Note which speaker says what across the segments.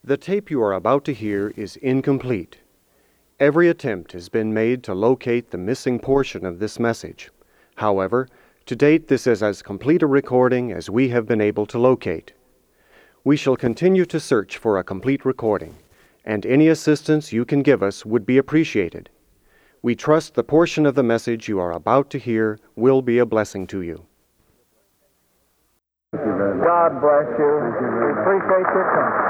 Speaker 1: The tape you are about to hear is incomplete. Every attempt has been made to locate the missing portion of this message. However, to date this is as complete a recording as we have been able to locate. We shall continue to search for a complete recording, and any assistance you can give us would be appreciated. We trust the portion of the message you are about to hear will be a blessing to you.
Speaker 2: God bless you. We appreciate your time.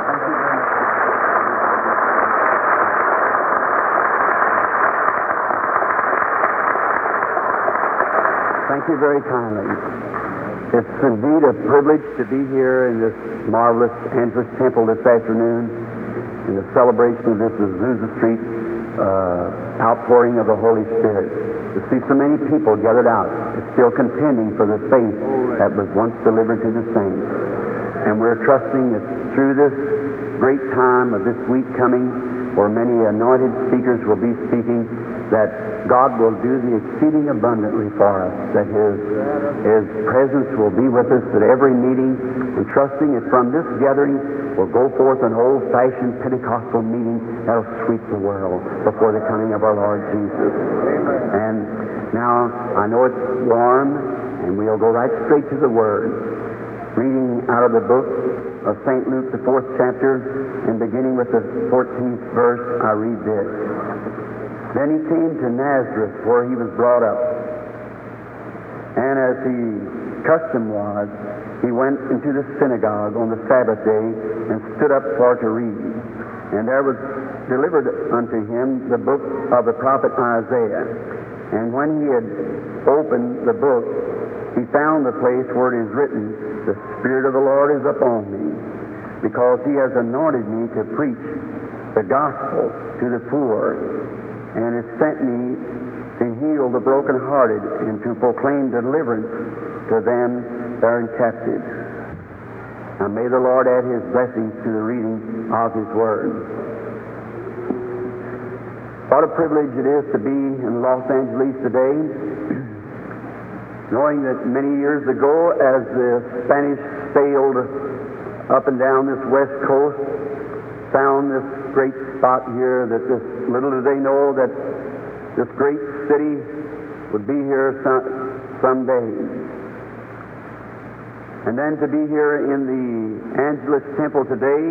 Speaker 2: Thank you very kindly. It's indeed a privilege to be here in this marvelous Andrus Temple this afternoon in the celebration of this Azusa Street outpouring of the Holy Spirit. To see so many people gathered out, still contending for the faith that was once delivered to the saints. And we're trusting that through this great time of this week coming, where many anointed speakers will be speaking, that God will do the exceeding abundantly for us, that His presence will be with us at every meeting, and trusting that from this gathering will go forth an old-fashioned Pentecostal meeting that'll sweep the world before the coming of our Lord Jesus. And now, I know it's warm, and we'll go right straight to the Word. Reading out of the book of St. Luke, the 4th chapter, and beginning with the 14th verse, I read this. Then he came to Nazareth, where he was brought up. And as the custom was, he went into the synagogue on the Sabbath day and stood up for to read. And there was delivered unto him the book of the prophet Isaiah. And when he had opened the book, he found the place where it is written, The Spirit of the Lord is upon me, because he has anointed me to preach the gospel to the poor, and has sent me to heal the brokenhearted and to proclaim deliverance to them that are in captivity. Now may the Lord add His blessings to the reading of His Word. What a privilege it is to be in Los Angeles today, knowing that many years ago, as the Spanish sailed up and down this west coast, found this great spot here, that this little did they know that this great city would be here someday. And then to be here in the Angelus Temple today,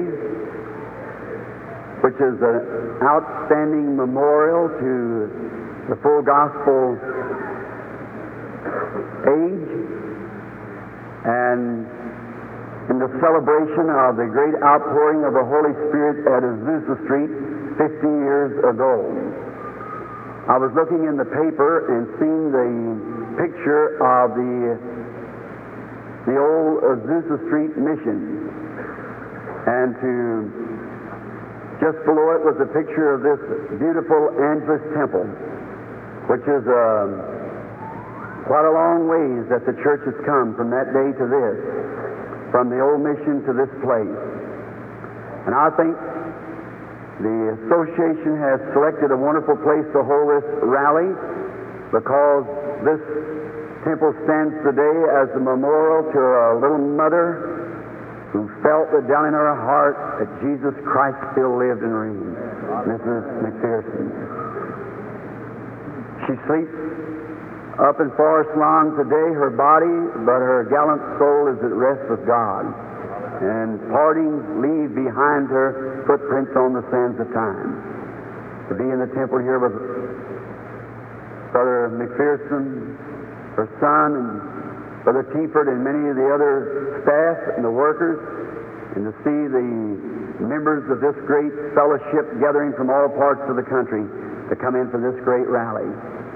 Speaker 2: which is an outstanding memorial to the full gospel age, and in the celebration of the great outpouring of the Holy Spirit at Azusa Street 50 years ago. I was looking in the paper and seeing the picture of the old Azusa Street mission. And just below it was a picture of this beautiful Andrus Temple, which is quite a long ways that the church has come from that day to this, from the old mission to this place. And I think the association has selected a wonderful place to hold this rally, because this temple stands today as a memorial to a little mother who felt that down in her heart that Jesus Christ still lived and reigned, Mrs. McPherson. She sleeps up in Forest Lawn today, her body, but her gallant soul is at rest with God. And partings leave behind her footprints on the sands of time. To be in the temple here with Brother McPherson, her son, and Brother Tiefert, and many of the other staff and the workers, and to see the members of this great fellowship gathering from all parts of the country to come in for this great rally.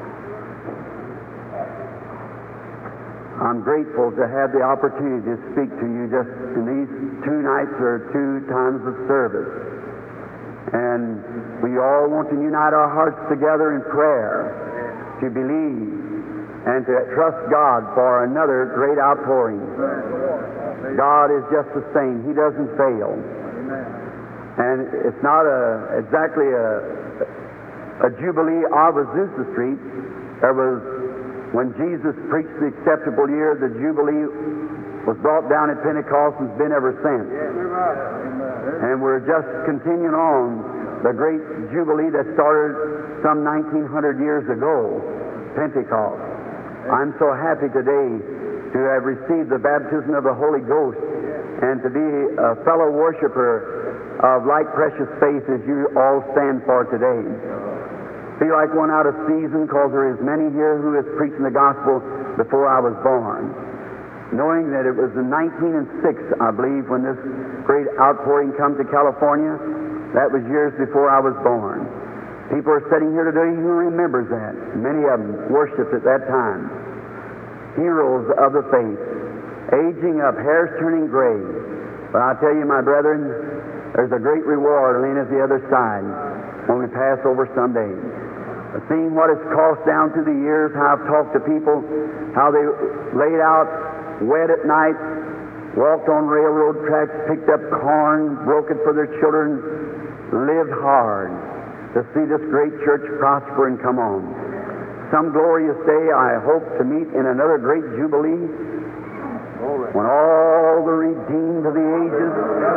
Speaker 2: I'm grateful to have the opportunity to speak to you just in these 2 nights or 2 times of service. And we all want to unite our hearts together in prayer, to believe and to trust God for another great outpouring. God is just the same. He doesn't fail. And it's not exactly a jubilee of Azusa Street. There was, when Jesus preached the acceptable year, the Jubilee was brought down at Pentecost and has been ever since. And we're just continuing on the great Jubilee that started some 1900 years ago, Pentecost. I'm so happy today to have received the baptism of the Holy Ghost and to be a fellow worshiper of like precious faith as you all stand for today. Feel like one out of season because there is many here who is preaching the gospel before I was born. Knowing that it was in 1906, I believe, when this great outpouring come to California. That was years before I was born. People are sitting here today who remembers that. Many of them worshipped at that time. Heroes of the faith, aging up, hairs turning gray. But I tell you, my brethren, there's a great reward laying at the other side when we pass over someday. Seeing what it's cost down through the years, how I've talked to people, how they laid out wet at night, walked on railroad tracks, picked up corn, broke it for their children, lived hard to see this great church prosper and come on. Some glorious day I hope to meet in another great Jubilee when all the redeemed of the ages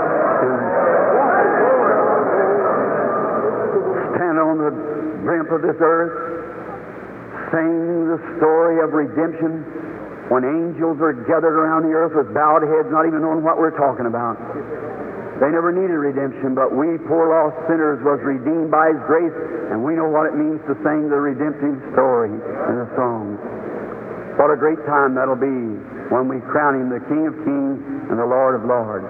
Speaker 2: stand on the brim of this earth, sing the story of redemption, when angels are gathered around the earth with bowed heads, not even knowing what we're talking about. They never needed redemption, but we poor lost sinners was redeemed by His grace, and we know what it means to sing the redemptive story in the song. What a great time that'll be when we crown Him the King of Kings and the Lord of Lords.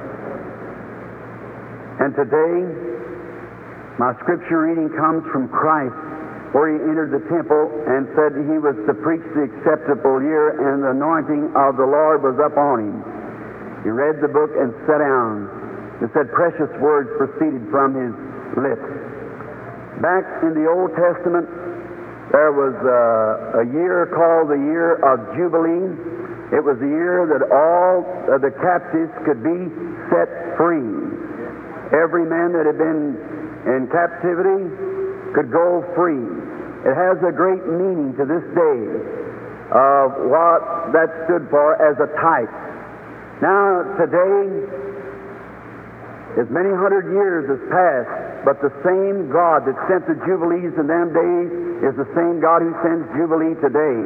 Speaker 2: And today, my scripture reading comes from Christ, where He entered the temple and said He was to preach the acceptable year, and the anointing of the Lord was up on Him. He read the book and sat down. It said precious words proceeded from His lips. Back in the Old Testament, there was a year called the year of Jubilee. It was the year that all of the captives could be set free. Every man that had been in captivity could go free. It has a great meaning to this day of what that stood for as a type. Now, today, as many hundred years has passed, but the same God that sent the Jubilees in them days is the same God who sends Jubilee today.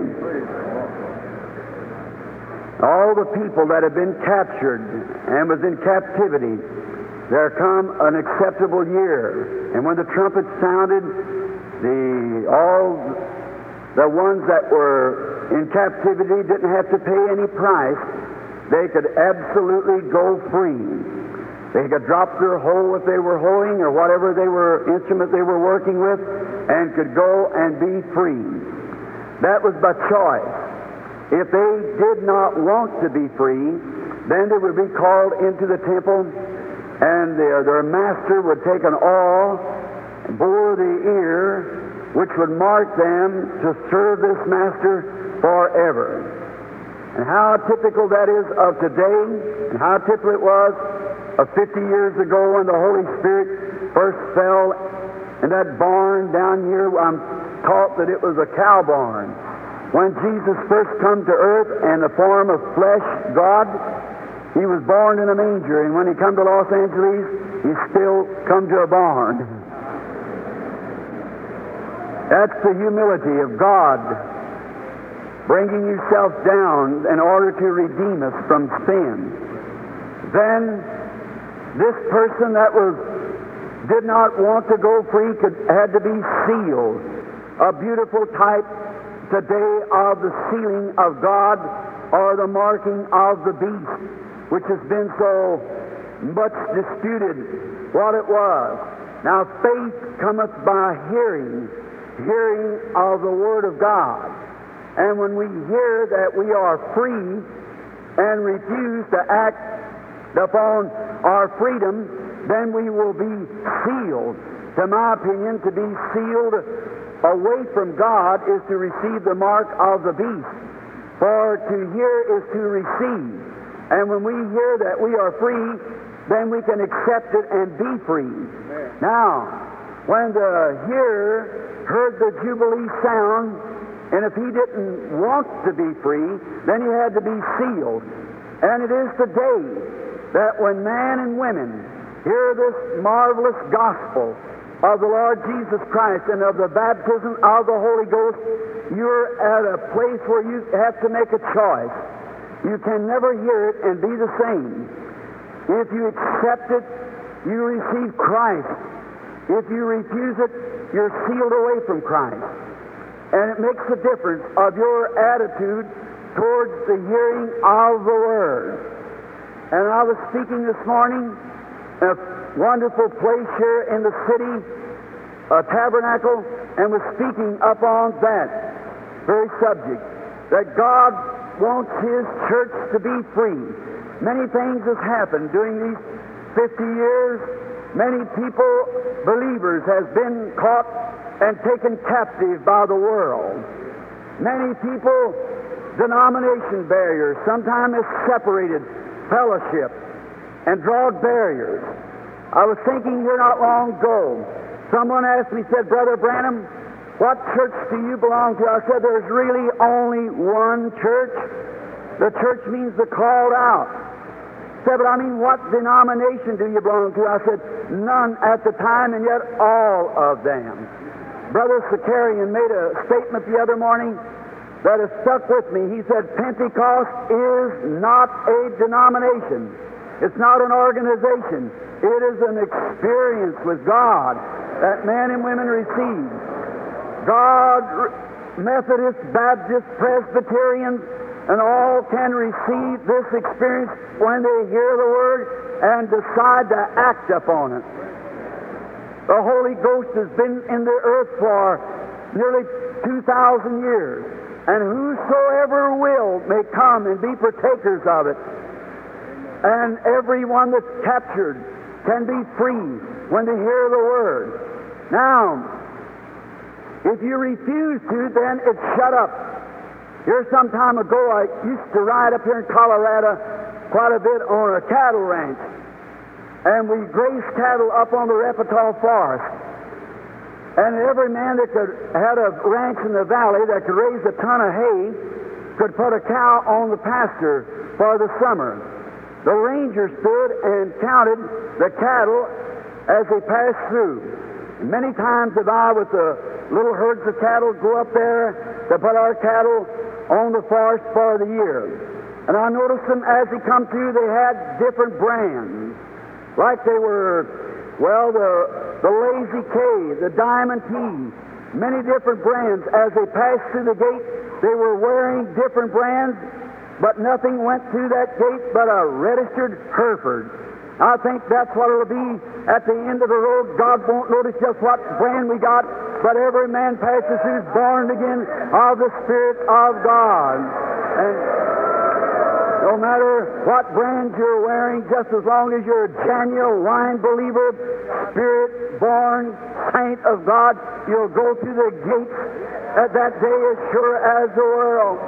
Speaker 2: All the people that have been captured and was in captivity, there come an acceptable year. And when the trumpet sounded, all the ones that were in captivity didn't have to pay any price. They could absolutely go free. They could drop their hoe if they were hoeing or whatever instrument they were working with, and could go and be free. That was by choice. If they did not want to be free, then they would be called into the temple, and their master would take an awl and bore the ear, which would mark them to serve this master forever. And how typical that is of today, and how typical it was of 50 years ago when the Holy Spirit first fell in that barn down here. I'm taught that it was a cow barn. When Jesus first come to earth in the form of flesh, God, He was born in a manger, and when He come to Los Angeles, He still come to a barn. That's the humility of God, bringing Himself down in order to redeem us from sin. Then this person that did not want to go free had to be sealed. A beautiful type today of the sealing of God, or the marking of the beast, which has been so much disputed what it was. Now faith cometh by hearing of the Word of God. And when we hear that we are free and refuse to act upon our freedom, then we will be sealed. To my opinion, to be sealed away from God is to receive the mark of the beast. For to hear is to receive. And when we hear that we are free, then we can accept it and be free. Now, when the hearer heard the Jubilee sound, and if he didn't want to be free, then he had to be sealed. And it is today that when man and women hear this marvelous gospel of the Lord Jesus Christ and of the baptism of the Holy Ghost, you're at a place where you have to make a choice. You can never hear it and be the same. If you accept it, you receive Christ. If you refuse it, you're sealed away from Christ. And it makes a difference of your attitude towards the hearing of the Word. And I was speaking this morning in a wonderful place here in the city, a tabernacle, and was speaking upon that very subject, that God wants His church to be free. Many things have happened during these 50 years. Many people, believers, have been caught and taken captive by the world. Many people, denomination barriers, sometimes has separated fellowship and drawed barriers. I was thinking here not long ago, someone asked me, said, Brother Branham, what church do you belong to? I said, there's really only one church. The church means the called out. I said, but I mean, what denomination do you belong to? I said, none at the time, and yet all of them. Brother Sakarian made a statement the other morning that has stuck with me. He said, Pentecost is not a denomination. It's not an organization. It is an experience with God that men and women receive. God, Methodist, Baptist, Presbyterians, and all can receive this experience when they hear the Word and decide to act upon it. The Holy Ghost has been in the earth for nearly 2,000 years, and whosoever will may come and be partakers of it. And everyone that's captured can be free when they hear the Word. Now, if you refuse to, then it's shut up. Here some time ago, I used to ride up here in Colorado quite a bit on a cattle ranch. And we grazed cattle up on the Repetile Forest. And every man that had a ranch in the valley that could raise a ton of hay could put a cow on the pasture for the summer. The ranger stood and counted the cattle as they passed through. And many times have I, with the little herds of cattle, go up there to put our cattle on the forest for the year. And I noticed them as they come through, they had different brands. Like they were, well, the Lazy K, the Diamond T, many different brands. As they passed through the gate, they were wearing different brands, but nothing went through that gate but a registered Hereford. I think that's what it'll be at the end of the road. God won't notice just what brand we got, but every man passes who's born again of the Spirit of God. And no matter what brand you're wearing, just as long as you're a genuine believer, Spirit-born saint of God, you'll go through the gates at that day as sure as the world.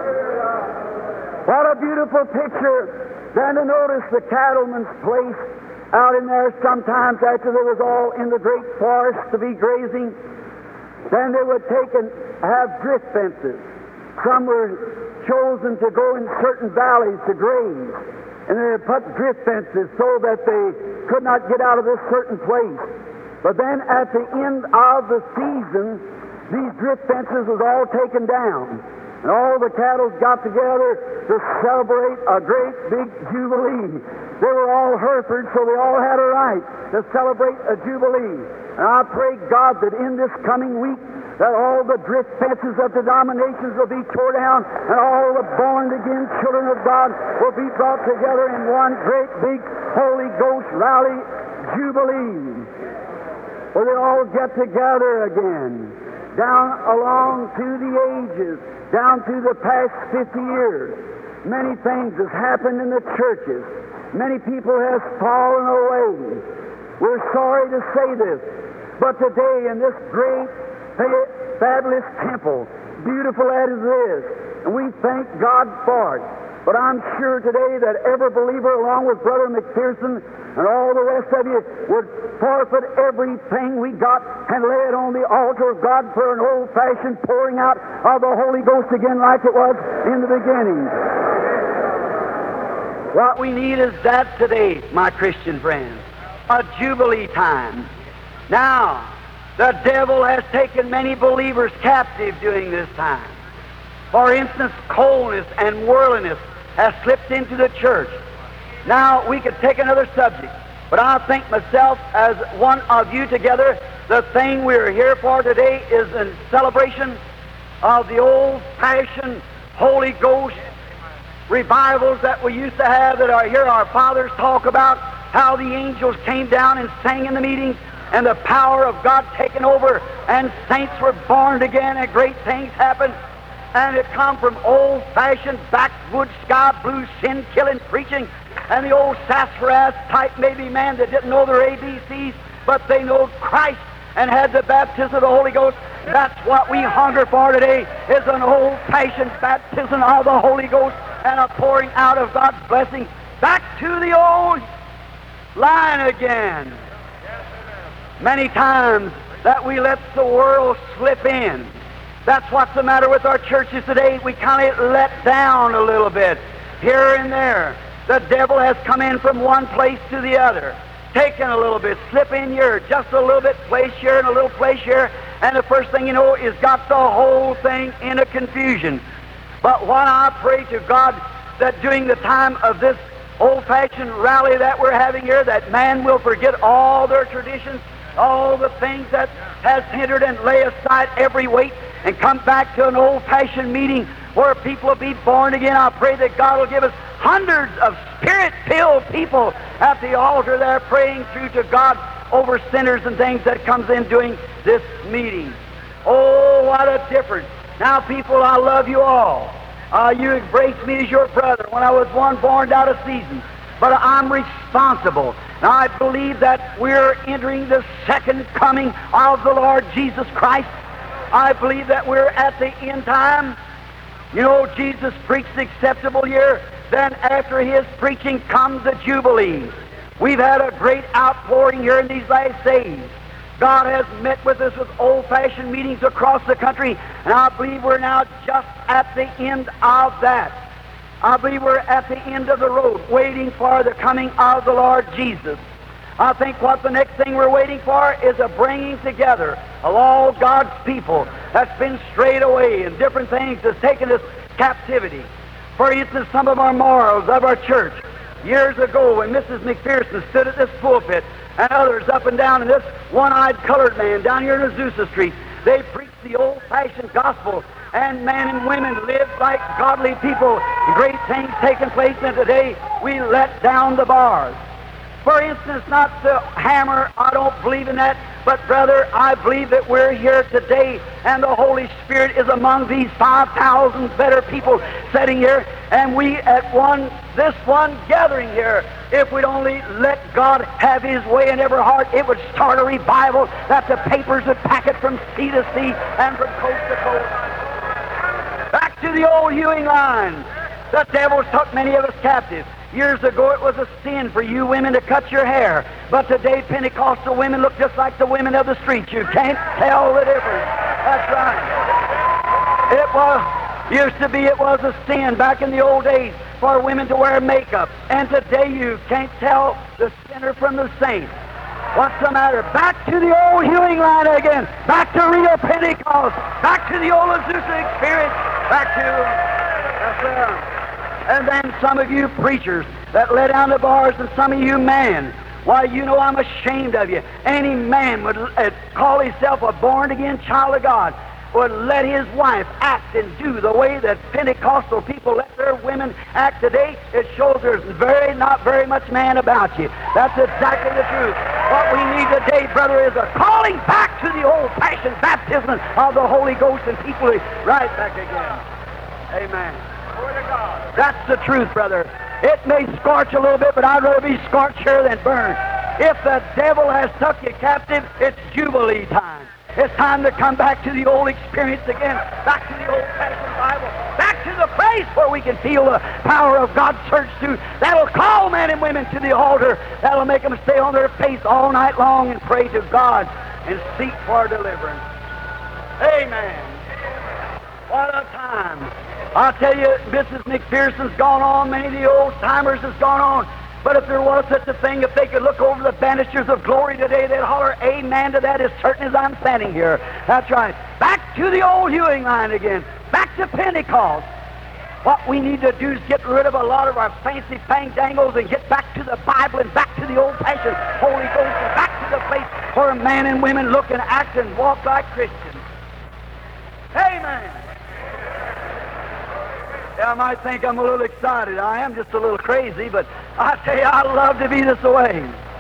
Speaker 2: What a beautiful picture. Then to notice the cattleman's place out in there sometimes after they was all in the great forest to be grazing. Then they would take and have drift fences. Some were chosen to go in certain valleys to graze. And they would put drift fences so that they could not get out of this certain place. But then at the end of the season, these drift fences was all taken down. And all the cattle got together to celebrate a great big jubilee. They were all Herefords, so they all had a right to celebrate a jubilee. And I pray God that in this coming week that all the drift fences of denominations will be torn down and all the born-again children of God will be brought together in one great big Holy Ghost rally jubilee, where they all get together again, down along through the ages, down through the past 50 years. Many things have happened in the churches. Many people have fallen away. We're sorry to say this, but today in this great, fabulous temple, beautiful as it is, and we thank God for it. But I'm sure today that every believer, along with Brother McPherson and all the rest of you, would forfeit everything we got and lay it on the altar of God for an old-fashioned pouring out of the Holy Ghost again like it was in the beginning. What we need is that today, my Christian friends.
Speaker 3: a jubilee time. Now, the devil has taken many believers captive during this time. For instance, coldness and worldliness has slipped into the church. Now, we could take another subject, but I think myself as one of you together, the thing we're here for today is in celebration of the old-fashioned Holy Ghost revivals that we used to have, that hear our fathers talk about, how the angels came down and sang in the meetings, and the power of God taken over, and saints were born again, and great things happened. And it come from old-fashioned backwoods, sky-blue, sin-killing preaching, and the old sassafras type maybe man that didn't know their ABCs, but they know Christ and had the baptism of the Holy Ghost. That's what we hunger for today, is an old-fashioned baptism of the Holy Ghost and a pouring out of God's blessing back to the old line again. Many times that we let the world slip in. That's what's the matter with our churches today. We kind of let down a little bit here and there. The devil has come in from one place to the other, taken a little bit, slip in here, just a little bit, place here and a little place here, and the first thing you know is got the whole thing in a confusion. But what I pray to God that during the time of this old-fashioned rally that we're having here, that man will forget all their traditions, all the things that has hindered, and lay aside every weight and come back to an old-fashioned meeting where people will be born again. I pray that God will give us hundreds of spirit-filled people at the altar there praying through to God over sinners and things that comes in doing this meeting. Oh, what a difference. Now, people, I love you all. You embraced me as your brother when I was one born out of season. But I'm responsible. And I believe that we're entering the second coming of the Lord Jesus Christ. I believe that we're at the end time. You know, Jesus preached the acceptable year. Then after his preaching comes the Jubilee. We've had a great outpouring here in these last days. God has met with us with old-fashioned meetings across the country, and I believe we're now just at the end of that. I believe we're at the end of the road, waiting for the coming of the Lord Jesus. I think what the next thing we're waiting for is a bringing together of all God's people that's been strayed away and different things that's taken us captivity. For instance, some of our morals of our church. Years ago, when Mrs. McPherson stood at this pulpit, and others up and down, and this one-eyed colored man down here in Azusa Street, they preached the old-fashioned gospel, and men and women lived like godly people. Great things taking place, and today we let down the bars. For instance, not to hammer, I don't believe in that, but brother, I believe that we're here today, and the Holy Spirit is among these 5,000 better people sitting here, and we at this one gathering here, if we'd only let God have His way in every heart, it would start a revival that the papers would pack it from sea to sea and from coast to coast. Back to the old hewing line. The devil took many of us captive. Years ago it was a sin for you women to cut your hair, but today Pentecostal women look just like the women of the streets. You can't tell the difference. That's right. It was a sin back in the old days for women to wear makeup, and today you can't tell the sinner from the saint. What's the matter? Back to the old hewing line again. Back to real Pentecost. Back to the old Azusa experience. Back to and then some of you preachers that let down the bars, and some of you men, why, you know I'm ashamed of you. Any man would call himself a born-again child of God, would let his wife act and do the way that Pentecostal people let their women act today. It shows there's not very much man about you. That's exactly the truth. What we need today, brother, is a calling back to the old-fashioned baptism of the Holy Ghost, and people right back again. Amen. That's the truth, brother. It may scorch a little bit, but I'd rather be scorched here than burned. If the devil has took you captive, it's Jubilee time. It's time to come back to the old experience again, back to the old-fashioned Bible, back to the place where we can feel the power of God's church too. That'll call men and women to the altar. That'll make them stay on their face all night long and pray to God and seek for deliverance. Amen. What a time. I'll tell you, Mrs. McPherson's gone on, many of the old-timers has gone on, But if there was such a thing, if they could look over the banisters of glory today, they'd holler amen to that as certain as I'm standing here. That's right. Back to the old hewing line again. Back to Pentecost. What we need to do is get rid of a lot of our fancy fang-dangles and get back to the Bible and back to the old-fashioned Holy Ghost and back to the place where men and women look and act and walk like Christians. Amen. Yeah, I might think I'm a little excited. I am just a little crazy, but I tell you, I love to be this way.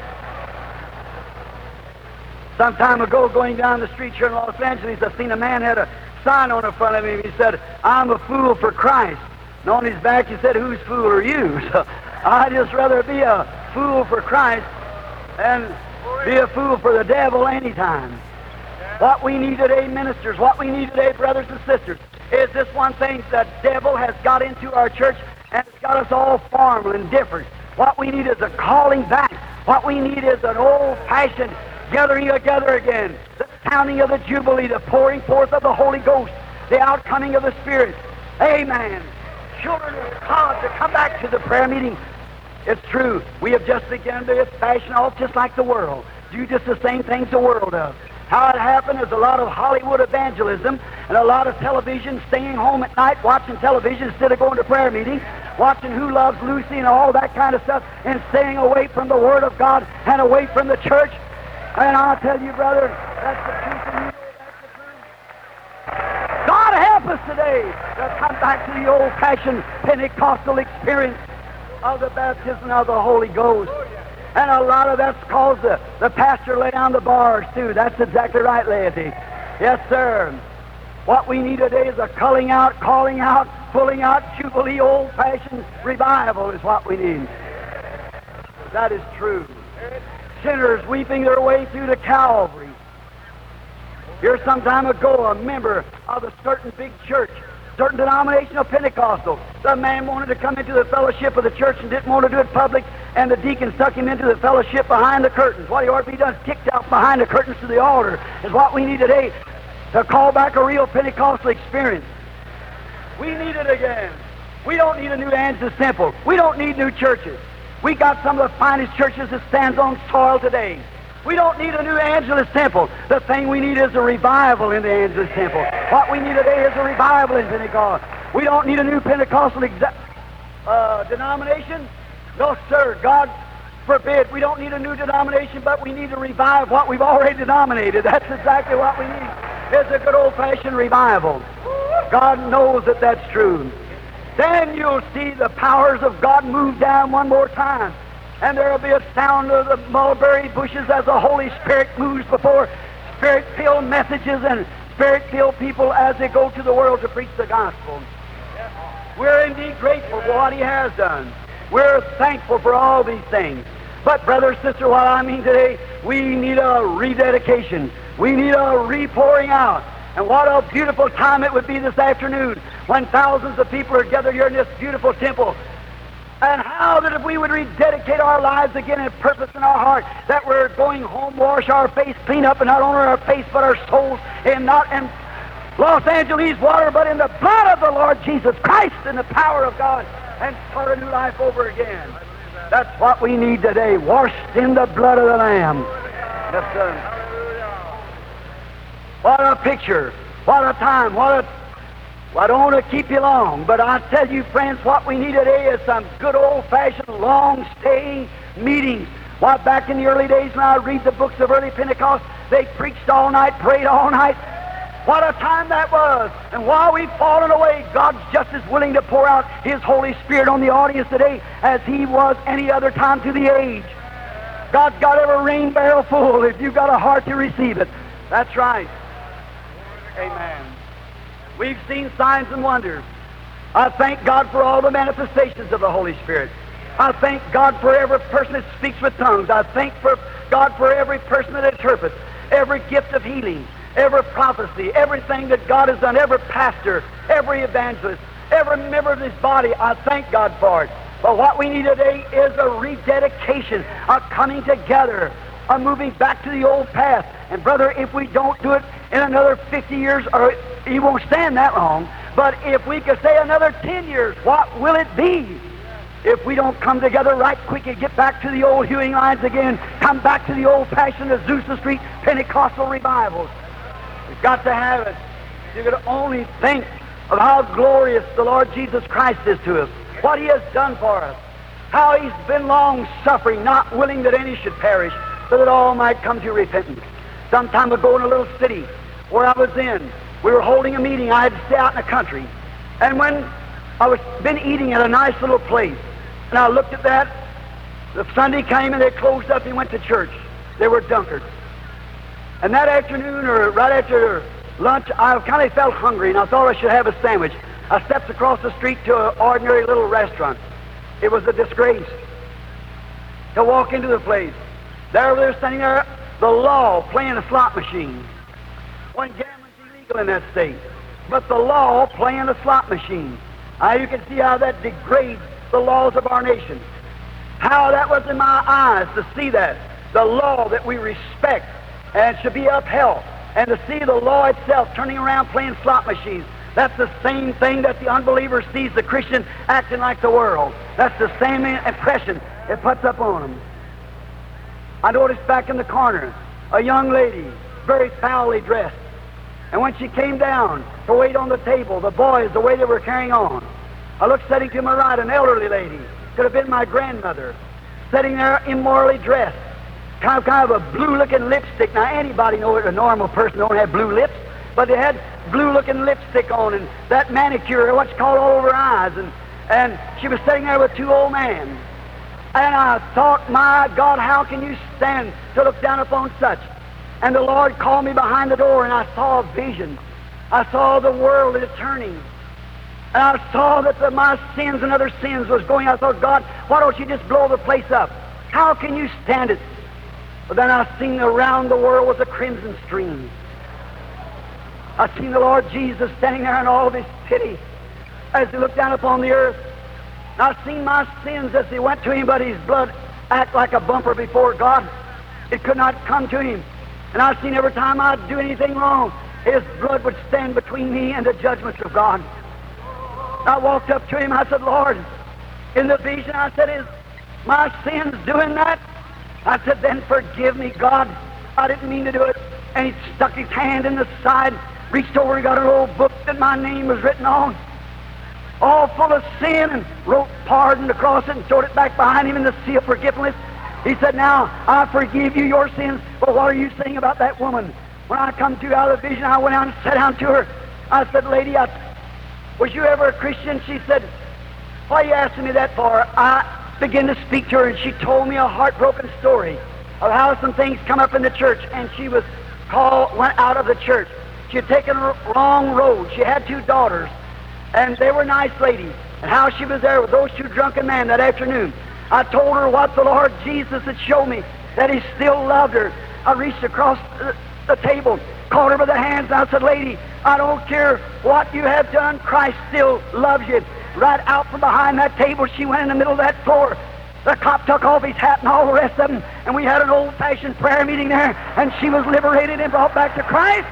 Speaker 3: Some time ago, going down the street here in Los Angeles, I seen a man had a sign on the front of him. He said, "I'm a fool for Christ." And on his back he said, "Whose fool are you?" So I'd just rather be a fool for Christ than be a fool for the devil anytime. What we need today, ministers, what we need today, brothers and sisters, is this one thing: the devil has got into our church and it's got us all formal and different. What we need is a calling back. What we need is an old-fashioned gathering together again, the sounding of the Jubilee, the pouring forth of the Holy Ghost, the outcoming of the Spirit. Amen. Children of God to come back to the prayer meeting. It's true. We have just begun to fashion off just like the world. Do just the same things the world does. How it happened is a lot of Hollywood evangelism and a lot of television, staying home at night watching television instead of going to prayer meeting, watching Who Loves Lucy and all that kind of stuff, and staying away from the Word of God and away from the church. And I'll tell you, brother, that's the truth, and you know that's the truth. God help us today to come back to the old-fashioned Pentecostal experience of the baptism of the Holy Ghost. And a lot of that's caused the pastor lay down the bars, too. That's exactly right, laity. Yes, sir. What we need today is a calling out, pulling out, Jubilee, old-fashioned revival is what we need. That is true. Sinners weeping their way through to Calvary. Here some time ago, a member of a certain big church, certain denomination of Pentecostal, the man wanted to come into the fellowship of the church and didn't want to do it public, and the deacon stuck him into the fellowship behind the curtains. What he ought to be done is kicked out behind the curtains to the altar is what we need today to call back a real Pentecostal experience. We need it again. We don't need a new Angelus Temple. We don't need new churches. We got some of the finest churches that stands on soil today. We don't need a new Angelus Temple. The thing we need is a revival in the Angelus Temple. What we need today is a revival in Pentecost. We don't need a new Pentecostal denomination. No, sir. God forbid. We don't need a new denomination, but we need to revive what we've already denominated. That's exactly what we need. It's a good old-fashioned revival. God knows that that's true. Then you'll see the powers of God move down one more time. And there will be a sound of the mulberry bushes as the Holy Spirit moves before Spirit-filled messages and Spirit-filled people as they go to the world to preach the gospel. We're indeed grateful for what He has done. We're thankful for all these things. But, brother, sister, what I mean today, we need a rededication. We need a re-pouring out. And what a beautiful time it would be this afternoon when thousands of people are gathered here in this beautiful temple. And how that if we would rededicate our lives again and purpose in our heart that we're going home, wash our face, clean up, and not only our face but our souls, and not in Los Angeles water, but in the blood of the Lord Jesus Christ and the power of God, and start a new life over again. That's what we need today, washed in the blood of the Lamb. Yes, sir. What a picture. What a time. I don't want to keep you long, but I tell you, friends, what we need today is some good old-fashioned, long-staying meetings. Why, back in the early days when I read the books of early Pentecost, they preached all night, prayed all night. What a time that was. And while we've fallen away, God's just as willing to pour out His Holy Spirit on the audience today as He was any other time through the age. God's got every rain barrel full if you've got a heart to receive it. That's right. Amen. We've seen signs and wonders. I thank God for all the manifestations of the Holy Spirit. I thank God for every person that speaks with tongues. I thank God for every person that interprets, every gift of healing, every prophecy, everything that God has done, every pastor, every evangelist, every member of this body. I thank God for it. But what we need today is a rededication, a coming together, a moving back to the old path. And brother, if we don't do it in another 50 years, or you won't stand that long, but if we could say another 10 years, what will it be? if we don't come together right quick and get back to the old hewing lines again, come back to the old-fashioned Azusa Street Pentecostal revivals. We've got to have it. You could only think of how glorious the Lord Jesus Christ is to us, what He has done for us, how He's been long-suffering, not willing that any should perish, but that all might come to repentance. Some time ago in a little city where I was in, we were holding a meeting. I had to stay out in the country. And when I was been eating at a nice little place, and I looked at that, the Sunday came and they closed up and went to church. They were Dunkards. And that afternoon, or right after lunch, I kind of felt hungry, and I thought I should have a sandwich. I stepped across the street to an ordinary little restaurant. It was a disgrace to walk into the place. There they were standing there, the law playing a slot machine. When gambling's illegal in that state, but the law playing a slot machine. Now you can see how that degrades the laws of our nation. How that was in my eyes to see that. The law that we respect and should be upheld. And to see the law itself turning around playing slot machines. That's the same thing that the unbeliever sees the Christian acting like the world. That's the same impression it puts up on them. I noticed back in the corner a young lady, very foully dressed. And when she came down to wait on the table, the boys, the way they were carrying on, I looked sitting to my right, an elderly lady, could have been my grandmother, sitting there immorally dressed, kind of a blue-looking lipstick. Now anybody knows a normal person don't have blue lips, but they had blue-looking lipstick on, and that manicure, what's called all over her eyes, and she was sitting there with two old men. And I thought, my God, how can you stand to look down upon such? And the Lord called me behind the door, and I saw a vision. I saw the world is turning. And I saw that my sins and other sins was going. I thought, God, why don't you just blow the place up? How can you stand it? But then I seen around the world was a crimson stream. I seen the Lord Jesus standing there in all of His pity as He looked down upon the earth. And I seen my sins as He went to Him, but His blood act like a bumper before God. It could not come to Him. And I seen every time I'd do anything wrong, His blood would stand between me and the judgments of God. I walked up to Him, I said, Lord, in the vision, I said, is my sins doing that? I said, then forgive me, God. I didn't mean to do it. And He stuck His hand in the side, reached over and got an old book that my name was written on, all full of sin, and wrote pardon across it and throwed it back behind Him in the sea of forgiveness. He said, now, I forgive you your sins, but what are you saying about that woman? When I come to you out of the vision, I went out and sat down to her. I said, lady, was you ever a Christian? She said, why are you asking me that for? I began to speak to her, and she told me a heartbroken story of how some things come up in the church, and she went out of the church. She had taken a wrong road. She had two daughters, and they were nice ladies, and how she was there with those two drunken men that afternoon. I told her what the Lord Jesus had shown me, that He still loved her. I reached across the table, caught her by the hands, and I said, lady, I don't care what you have done, Christ still loves you. Right out from behind that table, she went in the middle of that floor. The cop took off his hat and all the rest of them, and we had an old-fashioned prayer meeting there, and she was liberated and brought back to Christ.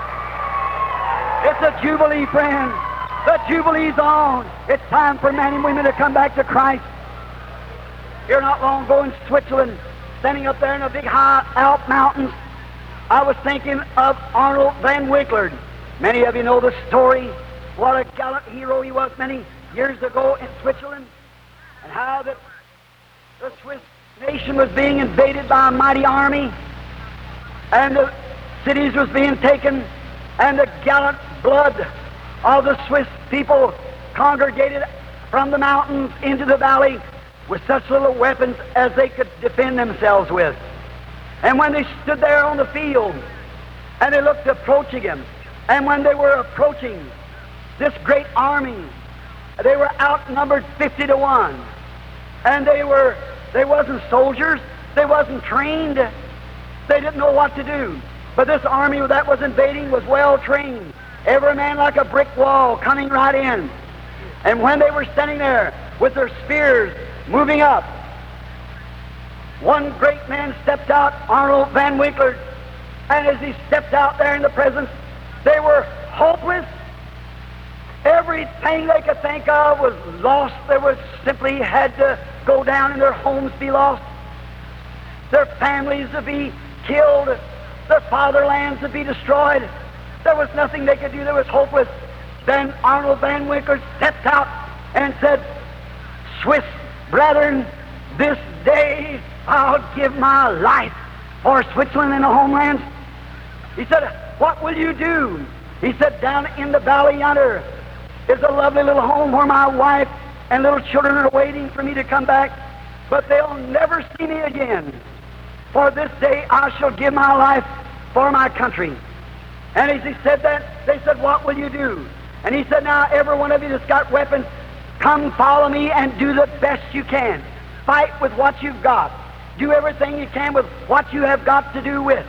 Speaker 3: It's a jubilee, friend. The jubilee's on. It's time for men and women to come back to Christ. Here not long ago in Switzerland, standing up there in the big high Alp mountains, I was thinking of Arnold van Winkler. Many of you know the story, what a gallant hero he was many years ago in Switzerland, and how the Swiss nation was being invaded by a mighty army, and the cities was being taken, and the gallant blood of the Swiss people congregated from the mountains into the valley with such little weapons as they could defend themselves with. And when they stood there on the field, and they looked approaching him, and when they were approaching this great army, they were outnumbered 50-1. And they wasn't soldiers, they wasn't trained, they didn't know what to do. But this army that was invading was well trained. Every man like a brick wall coming right in. And when they were standing there with their spears moving up, one great man stepped out, Arnold van Winkler, and as he stepped out there in the presence, they were hopeless. Everything they could think of was lost. They was simply had to go down and their homes be lost. Their families to be killed. Their fatherlands to be destroyed. There was nothing they could do. There was hopeless. Then Arnold Van Winkler stepped out and said, Swiss brethren, this day I'll give my life for Switzerland and the homelands. He said, what will you do? He said, down in the valley yonder is a lovely little home where my wife and little children are waiting for me to come back, but they'll never see me again. For this day I shall give my life for my country. And as he said that, they said, what will you do? And he said, now every one of you that's got weapons, come follow me and do the best you can. Fight with what you've got. Do everything you can with what you have got to do with.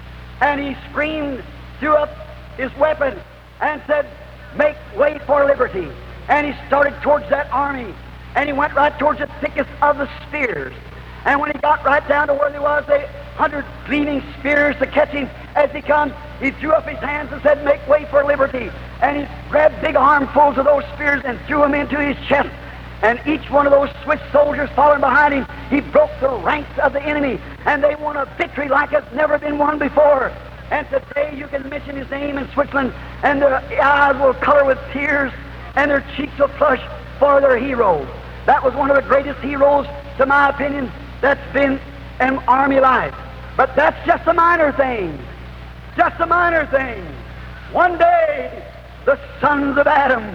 Speaker 3: And he screamed, threw up his weapon, and said, make way for liberty. And he started towards that army, and he went right towards the thickest of the spears. And when he got right down to where there was 100 gleaming spears to catch him as he comes, he threw up his hands and said, make way for liberty. And he grabbed big armfuls of those spears and threw them into his chest. And each one of those Swiss soldiers following behind him, he broke the ranks of the enemy, and they won a victory like it's never been won before. And today you can mention his name in Switzerland, and their eyes will color with tears, and their cheeks will flush for their hero. That was one of the greatest heroes, to my opinion, that's been in army life. But that's just a minor thing. Just a minor thing. One day, the sons of Adam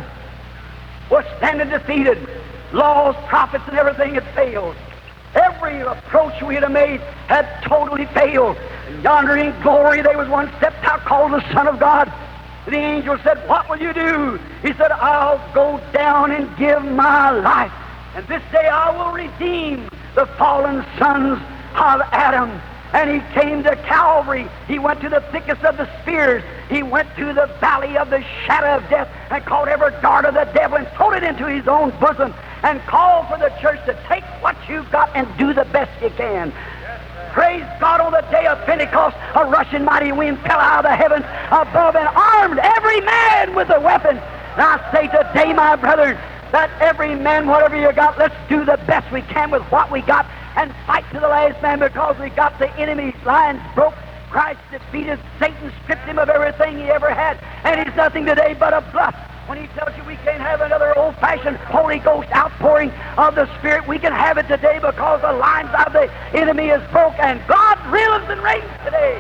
Speaker 3: were standing defeated. Laws, prophets, and everything had failed. Every approach we had made had totally failed. And yonder in glory there was one stepped out called the Son of God. The angel said, what will you do? He said, I'll go down and give my life. And this day I will redeem the fallen sons of Adam. And he came to Calvary. He went to the thickest of the spears. He went to the valley of the shadow of death and caught every dart of the devil and threw it into his own bosom and called for the church to take what you've got and do the best you can. Praise God, on the day of Pentecost, a rushing mighty wind fell out of the heavens above and armed every man with a weapon. And I say today, my brethren, that every man, whatever you got, let's do the best we can with what we got and fight to the last man, because we got the enemy's lines broke. Christ defeated Satan, stripped him of everything he ever had, and he's nothing today but a bluff. When he tells you we can't have another old-fashioned Holy Ghost outpouring of the Spirit, we can have it today because the lines of the enemy is broke, and God lives and reigns today.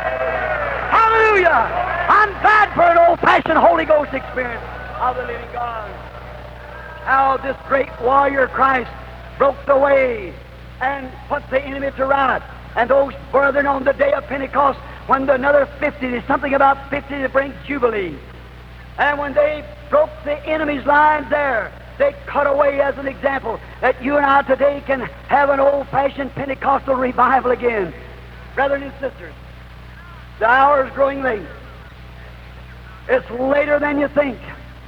Speaker 3: Hallelujah! I'm glad for an old-fashioned Holy Ghost experience of the living God. How this great warrior Christ broke the way and put the enemy to rout. And those brethren on the day of Pentecost, when another 50, there's something about 50 to bring Jubilee. And when they broke the enemy's lines there, they cut away as an example that you and I today can have an old-fashioned Pentecostal revival again. Brethren and sisters, the hour is growing late. It's later than you think.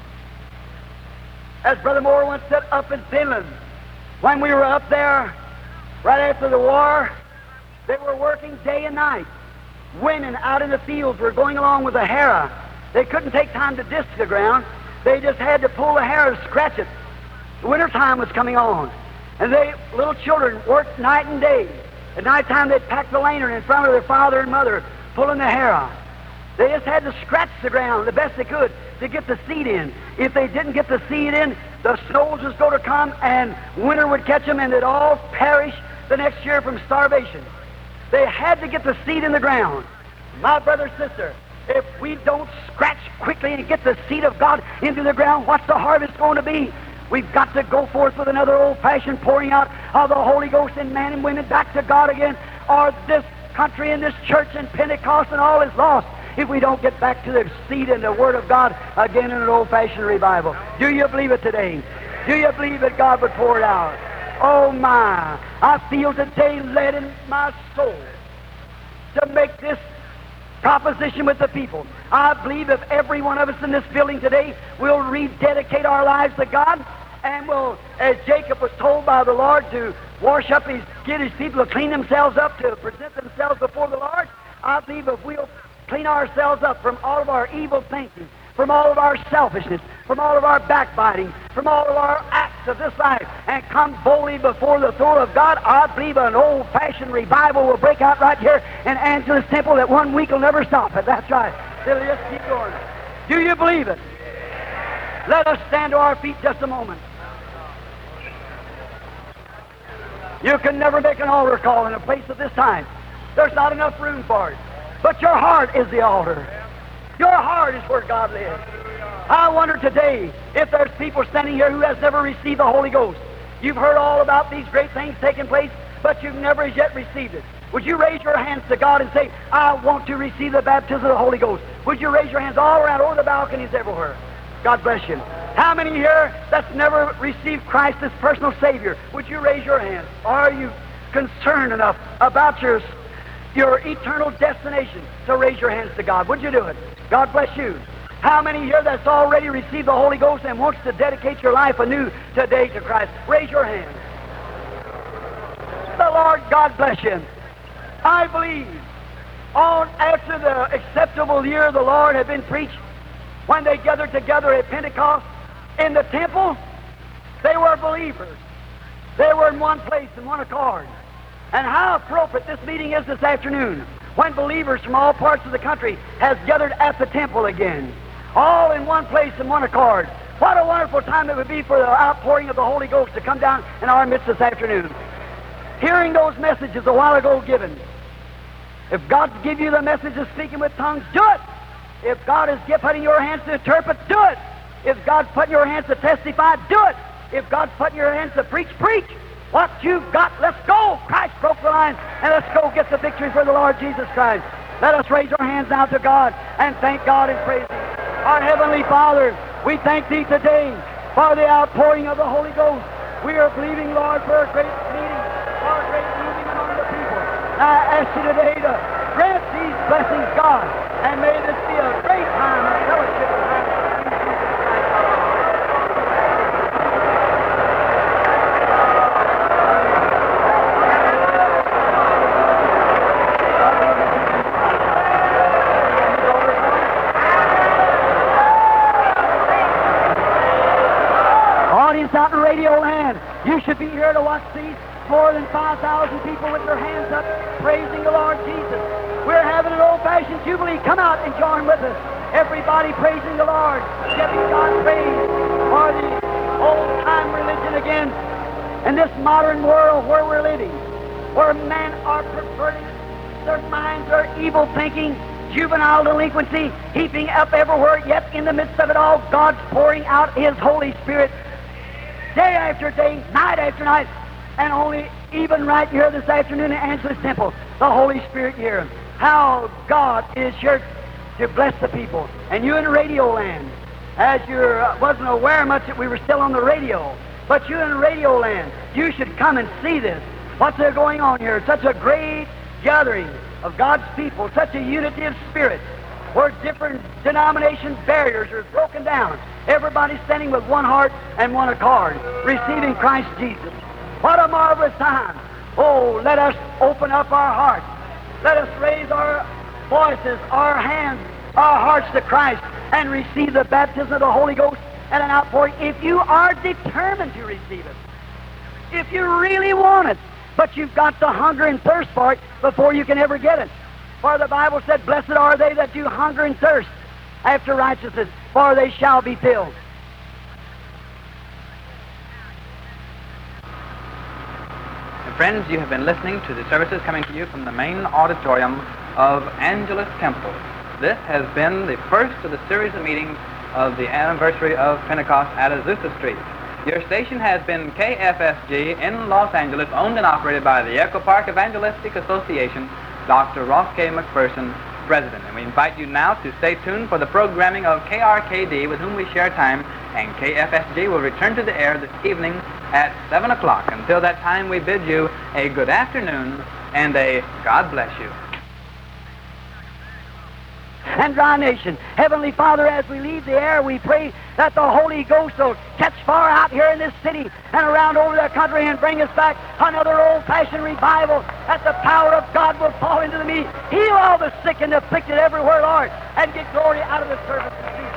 Speaker 3: As Brother Moore once said up in Finland, when we were up there, right after the war, they were working day and night. Women out in the fields were going along with a harrow. They couldn't take time to disc the ground. They just had to pull the harrow to scratch it. The winter time was coming on, and little children worked night and day. At night time, they'd pack the lantern in front of their father and mother, pulling the harrow. They just had to scratch the ground the best they could to get the seed in. If they didn't get the seed in, the snows was going to come, and winter would catch them, and they'd all perish the next year from starvation. They had to get the seed in the ground. My brother, sister, if we don't scratch quickly and get the seed of God into the ground, what's the harvest going to be? We've got to go forth with another old-fashioned pouring out of the Holy Ghost in men and women back to God again, or this country and this church and Pentecost and all is lost if we don't get back to the seed and the Word of God again in an old-fashioned revival. Do you believe it today? Do you believe that God would pour it out? Oh my, I feel today led in my soul to make this proposition with the people. I believe if every one of us in this building today will rededicate our lives to God, and will, as Jacob was told by the Lord to wash up get his people to clean themselves up, to present themselves before the Lord, I believe if we'll clean ourselves up from all of our evil thinking, from all of our selfishness, from from all of our backbiting, from all of our acts of this life, and come boldly before the throne of God, I believe an old-fashioned revival will break out right here in Angelus Temple that 1 week will never stop it. That's right. It'll just keep going. Do you believe it? Let us stand to our feet just a moment. You can never make an altar call in a place of this time. There's not enough room for it. But your heart is the altar. Your heart is where God lives. I wonder today if there's people standing here who has never received the Holy Ghost. You've heard all about these great things taking place, but you've never as yet received it. Would you raise your hands to God and say, I want to receive the baptism of the Holy Ghost? Would you raise your hands all around, over the balconies everywhere? God bless you. How many here that's never received Christ as personal Savior? Would you raise your hands? Are you concerned enough about your eternal destination to raise your hands to God? Would you do it? God bless you. How many here that's already received the Holy Ghost and wants to dedicate your life anew today to Christ? Raise your hands. The Lord God bless you. I believe after the acceptable year of the Lord had been preached, when they gathered together at Pentecost in the temple, they were believers. They were in one place, in one accord. And how appropriate this meeting is this afternoon, when believers from all parts of the country has gathered at the temple again, all in one place, in one accord. What a wonderful time it would be for the outpouring of the Holy Ghost to come down in our midst this afternoon. Hearing those messages a while ago given, if God's give you the message of speaking with tongues, do it. If God is putting your hands to interpret, do it. If God's putting your hands to testify, do it. If God's putting your hands to preach, preach. What you've got, let's go. Christ broke the line, and let's go get the victory for the Lord Jesus Christ. Let us raise our hands now to God and thank God and praise Him. Our Heavenly Father, we thank Thee today for the outpouring of the Holy Ghost. We are believing, Lord, for a great meeting, for a great moving among the people. And I ask You today to grant these blessings, God, and may this be a great time of fellowship and time. Audience out in Radio Land, you should be here to watch these more than 5,000 people with their hands up praising the Lord Jesus. We're having an old-fashioned jubilee. Come out and join with us. Everybody praising the Lord, giving God praise for the old-time religion again. In this modern world where we're living, where men are perverted, their minds are evil thinking, juvenile delinquency heaping up everywhere, yet in the midst of it all, God's pouring out His Holy Spirit day after day, night after night, and only even right here this afternoon at Angelus Temple, the Holy Spirit here. How God is here to bless the people. And you in Radio Land, as you wasn't aware much that we were still on the radio, but you in Radio Land, you should come and see this. What's there going on here? Such a great gathering of God's people, such a unity of spirit, where different denomination barriers are broken down. Everybody standing with one heart and one accord, receiving Christ Jesus. What a marvelous time. Oh, let us open up our hearts. Let us raise our voices, our hands, our hearts to Christ and receive the baptism of the Holy Ghost and an outpouring. If you are determined to receive it, if you really want it, but you've got to hunger and thirst for it before you can ever get it. For the Bible said, blessed are they that do hunger and thirst after righteousness, for they shall be filled.
Speaker 4: Friends, you have been listening to the services coming to you from the main auditorium of Angelus Temple. This has been the first of the series of meetings of the anniversary of Pentecost at Azusa Street. Your station has been KFSG in Los Angeles, owned and operated by the Echo Park Evangelistic Association, Dr. Ross K. McPherson, President. And we invite you now to stay tuned for the programming of KRKD, with whom we share time, and KFSG will return to the air this evening at 7 o'clock. Until that time, we bid you a good afternoon and a God bless you.
Speaker 3: And our nation, Heavenly Father, as we leave the air, we pray that the Holy Ghost will catch fire out here in this city and around over the country and bring us back another old-fashioned revival, that the power of God will fall into the meeting, heal all the sick and afflicted everywhere, Lord, and get glory out of the service of Jesus.